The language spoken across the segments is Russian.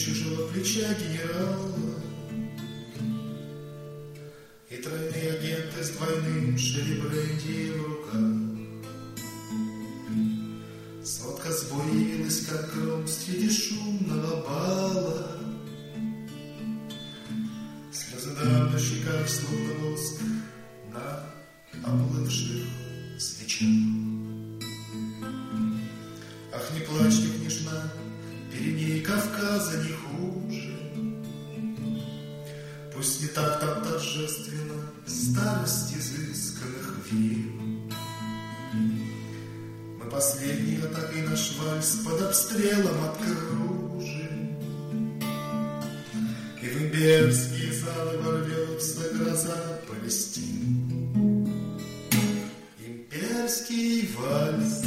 чужого плеча генерала. И тройные агенты с двойным шеребренди в руках. Сводка сбоя явилась, как гром среди шумного бала. Слезы дам на щеках, словно воск на оплывших свечах. Ах, не плачь, не княжна, Пиреней Кавказа не хуже. Пусть не так там торжественно старость изысканных вин. Мы последней атакой наш вальс под обстрелом откружим. И в имперские залы ворвется гроза Палестин. Имперский вальс,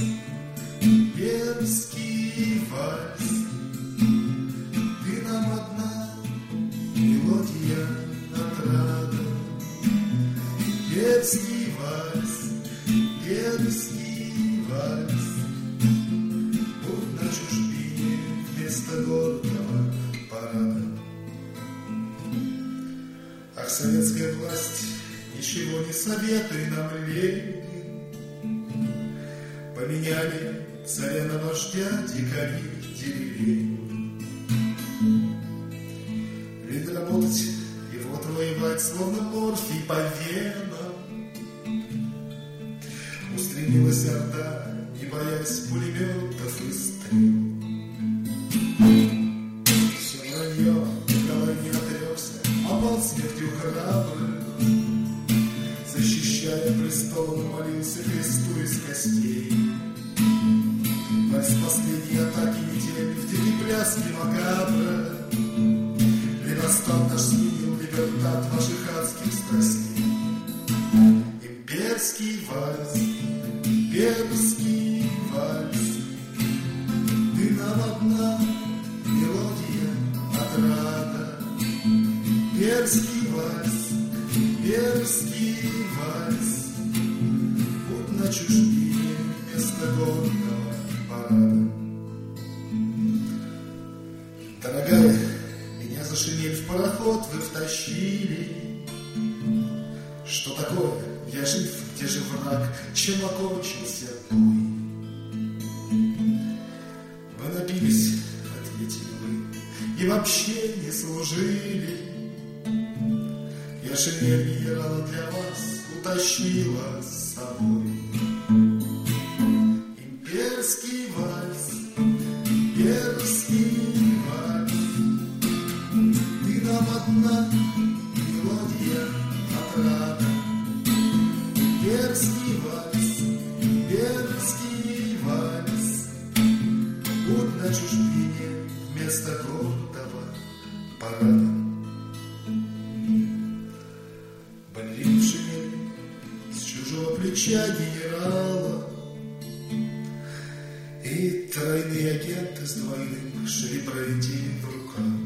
имперский вальс, ты нам одна мелодия отрада. Имперский вальс, имперский вальс, будь на чужбине вместо гордого парада. Ах, советская власть, ничего не советуй нам, Ленин. Поменяли царя на вождя дикари деревень. Ведь работать и вот воевать, словно морфий по венам. Устремилась орда, не боясь пулеметов и стрел. Все вранье, никого не отрекся, опал смертью храбрых. Защищая престол, молился Христу из костей. С последней атаки метели в дикой пляске макабра. Левостан наш сменил либертат ваших адских страстей. Имперский вальс, имперский вальс, ты нам одна мелодия отрада. Имперский вальс, имперский вальс, будь на чужбине вместо гордого парада. Дорогая, меня за шинель в пароход вы втащили. Что такое? Я жив, где же враг? Чем окончился бой? Вы напились, ответили вы, и вообще не служили. Я шинель генерала для вас утащила с собой. Имперский вальс, имперский вальс, ты нам одна мелодия отрада. Имперский вальс, имперский вальс, будь на чужбине вместо гордого парада. Балерин в шинели с чужого плеча генерала. И тройные агенты с двойным шеребренди в руках.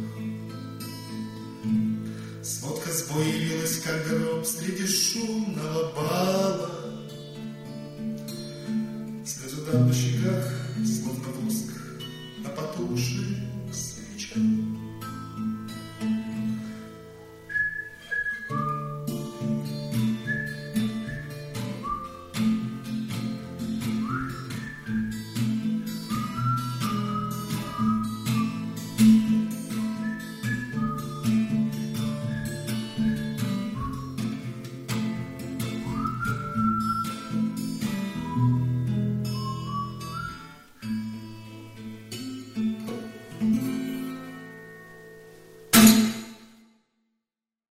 Сводка сбоя явилась, как гром среди шумного бала. Слезы дам на щеках, словно воск на потухшей